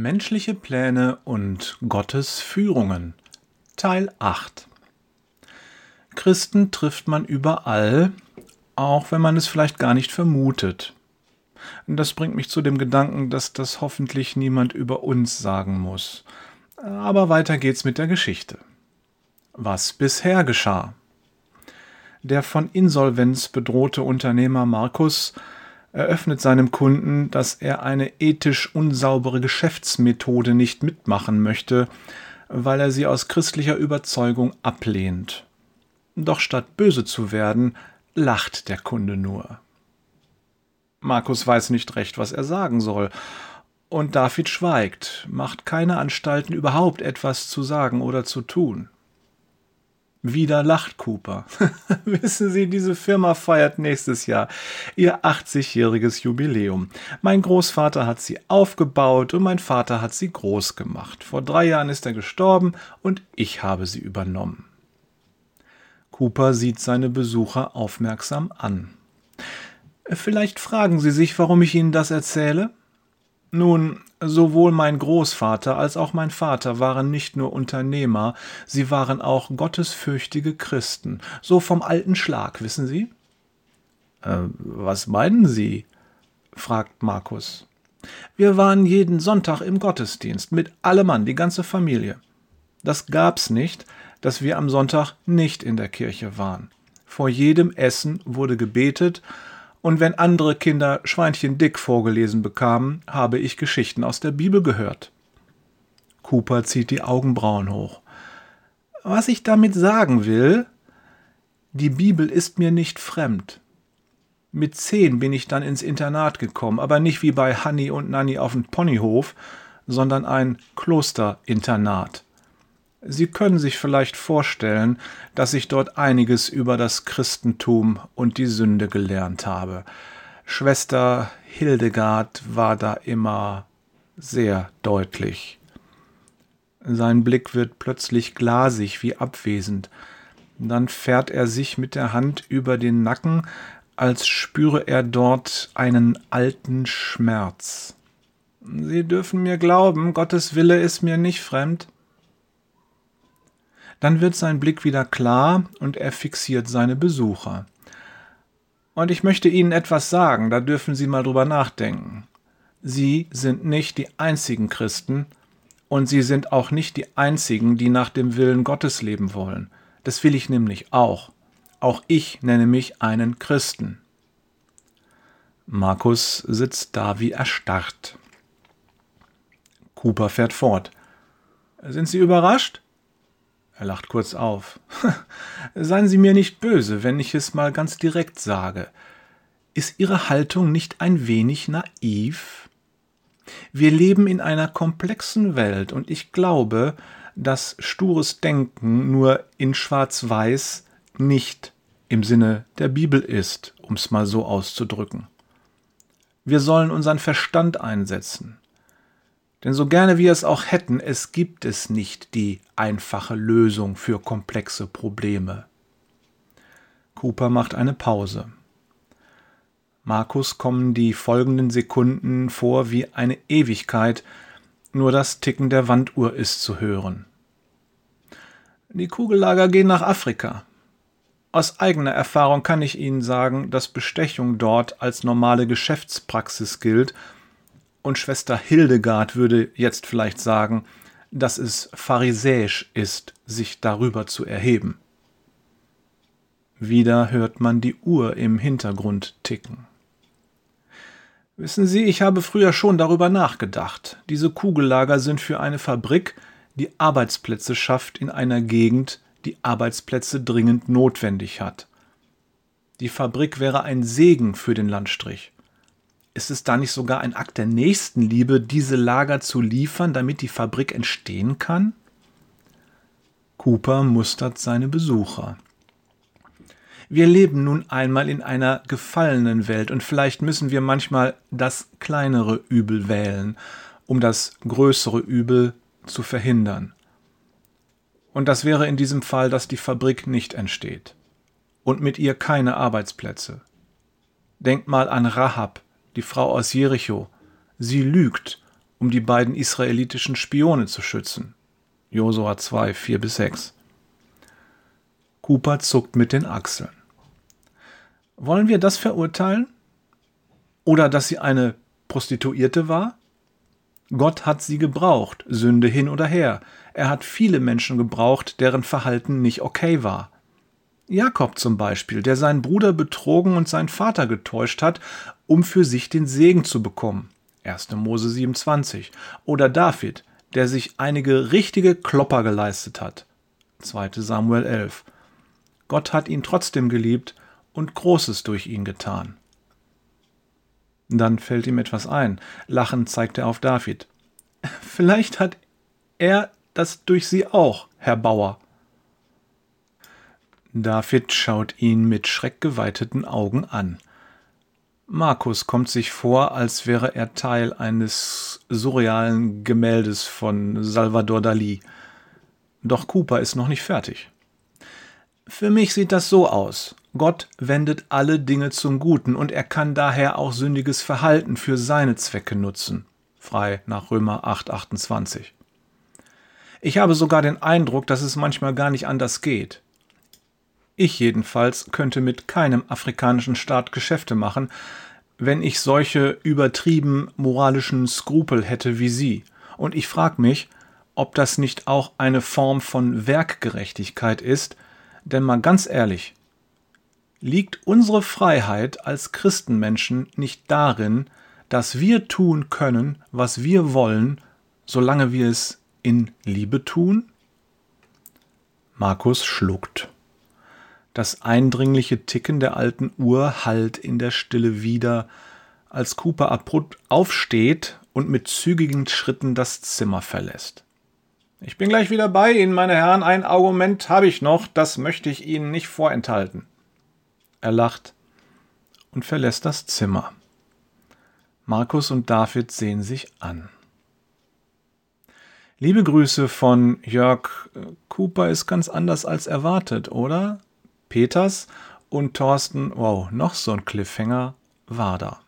Menschliche Pläne und Gottes Führungen. Teil 8. Christen trifft man überall, auch wenn man es vielleicht gar nicht vermutet. Das bringt mich zu dem Gedanken, dass das hoffentlich niemand über uns sagen muss. Aber weiter geht's mit der Geschichte. Was bisher geschah? Der von Insolvenz bedrohte Unternehmer Markus eröffnet seinem Kunden, dass er eine ethisch unsaubere Geschäftsmethode nicht mitmachen möchte, weil er sie aus christlicher Überzeugung ablehnt. Doch statt böse zu werden, lacht der Kunde nur. Markus weiß nicht recht, was er sagen soll, und David schweigt, macht keine Anstalten, überhaupt etwas zu sagen oder zu tun. Wieder lacht Cooper. Wissen Sie, diese Firma feiert nächstes Jahr ihr 80-jähriges Jubiläum. Mein Großvater hat sie aufgebaut und mein Vater hat sie groß gemacht. Vor 3 Jahren ist er gestorben und ich habe sie übernommen. Cooper sieht seine Besucher aufmerksam an. Vielleicht fragen Sie sich, warum ich Ihnen das erzähle? Nun, sowohl mein Großvater als auch mein Vater waren nicht nur Unternehmer, sie waren auch gottesfürchtige Christen, so vom alten Schlag, wissen Sie? Was meinen Sie? Fragt Markus. Wir waren jeden Sonntag im Gottesdienst, mit allem Mann, die ganze Familie. Das gab's nicht, dass wir am Sonntag nicht in der Kirche waren. Vor jedem Essen wurde gebetet, und wenn andere Kinder Schweinchen dick vorgelesen bekamen, habe ich Geschichten aus der Bibel gehört. Cooper zieht die Augenbrauen hoch. Was ich damit sagen will, die Bibel ist mir nicht fremd. Mit 10 bin ich dann ins Internat gekommen, aber nicht wie bei Hanni und Nanni auf dem Ponyhof, sondern ein Klosterinternat. Sie können sich vielleicht vorstellen, dass ich dort einiges über das Christentum und die Sünde gelernt habe. Schwester Hildegard war da immer sehr deutlich. Sein Blick wird plötzlich glasig wie abwesend. Dann fährt er sich mit der Hand über den Nacken, als spüre er dort einen alten Schmerz. Sie dürfen mir glauben, Gottes Wille ist mir nicht fremd. Dann wird sein Blick wieder klar und er fixiert seine Besucher. Und ich möchte Ihnen etwas sagen, da dürfen Sie mal drüber nachdenken. Sie sind nicht die einzigen Christen und Sie sind auch nicht die einzigen, die nach dem Willen Gottes leben wollen. Das will ich nämlich auch. Auch ich nenne mich einen Christen. Markus sitzt da wie erstarrt. Cooper fährt fort. Sind Sie überrascht? Er lacht kurz auf. Seien Sie mir nicht böse, wenn ich es mal ganz direkt sage. Ist Ihre Haltung nicht ein wenig naiv? Wir leben in einer komplexen Welt und ich glaube, dass stures Denken nur in Schwarz-Weiß nicht im Sinne der Bibel ist, um es mal so auszudrücken. Wir sollen unseren Verstand einsetzen. Denn so gerne wir es auch hätten, es gibt es nicht die einfache Lösung für komplexe Probleme. Cooper macht eine Pause. Markus kommen die folgenden Sekunden vor wie eine Ewigkeit, nur das Ticken der Wanduhr ist zu hören. Die Kugellager gehen nach Afrika. Aus eigener Erfahrung kann ich Ihnen sagen, dass Bestechung dort als normale Geschäftspraxis gilt, und Schwester Hildegard würde jetzt vielleicht sagen, dass es pharisäisch ist, sich darüber zu erheben. Wieder hört man die Uhr im Hintergrund ticken. Wissen Sie, ich habe früher schon darüber nachgedacht. Diese Kugellager sind für eine Fabrik, die Arbeitsplätze schafft in einer Gegend, die Arbeitsplätze dringend notwendig hat. Die Fabrik wäre ein Segen für den Landstrich. Ist es da nicht sogar ein Akt der Nächstenliebe, diese Lager zu liefern, damit die Fabrik entstehen kann? Cooper mustert seine Besucher. Wir leben nun einmal in einer gefallenen Welt und vielleicht müssen wir manchmal das kleinere Übel wählen, um das größere Übel zu verhindern. Und das wäre in diesem Fall, dass die Fabrik nicht entsteht und mit ihr keine Arbeitsplätze. Denkt mal an Rahab, die Frau aus Jericho. Sie lügt um die beiden israelitischen Spione zu schützen. Josua 2, 4-6. Cooper zuckt mit den Achseln. Wollen wir das verurteilen? Oder dass sie eine Prostituierte war? Gott hat sie gebraucht, Sünde hin oder her. Er hat viele Menschen gebraucht, deren Verhalten nicht okay war. Jakob zum Beispiel, der seinen Bruder betrogen und seinen Vater getäuscht hat, um für sich den Segen zu bekommen. 1. Mose 27. Oder David, der sich einige richtige Klopper geleistet hat. 2. Samuel 11. Gott hat ihn trotzdem geliebt und Großes durch ihn getan. Dann fällt ihm etwas ein. Lachend zeigt er auf David. Vielleicht hat er das durch Sie auch, Herr Bauer. David schaut ihn mit schreckgeweiteten Augen an. Markus kommt sich vor, als wäre er Teil eines surrealen Gemäldes von Salvador Dalí. Doch Cooper ist noch nicht fertig. Für mich sieht das so aus. Gott wendet alle Dinge zum Guten und er kann daher auch sündiges Verhalten für seine Zwecke nutzen. Frei nach Römer 8, 28. Ich habe sogar den Eindruck, dass es manchmal gar nicht anders geht. Ich jedenfalls könnte mit keinem afrikanischen Staat Geschäfte machen, wenn ich solche übertrieben moralischen Skrupel hätte wie Sie. Und ich frage mich, ob das nicht auch eine Form von Werkgerechtigkeit ist, denn mal ganz ehrlich, liegt unsere Freiheit als Christenmenschen nicht darin, dass wir tun können, was wir wollen, solange wir es in Liebe tun? Markus schluckt. Das eindringliche Ticken der alten Uhr hallt in der Stille wider, als Cooper abrupt aufsteht und mit zügigen Schritten das Zimmer verlässt. Ich bin gleich wieder bei Ihnen, meine Herren. Ein Argument habe ich noch, das möchte ich Ihnen nicht vorenthalten. Er lacht und verlässt das Zimmer. Markus und David sehen sich an. Liebe Grüße von Jörg. Cooper ist ganz anders als erwartet, oder? Peters und Thorsten, wow, noch so ein Cliffhanger war da.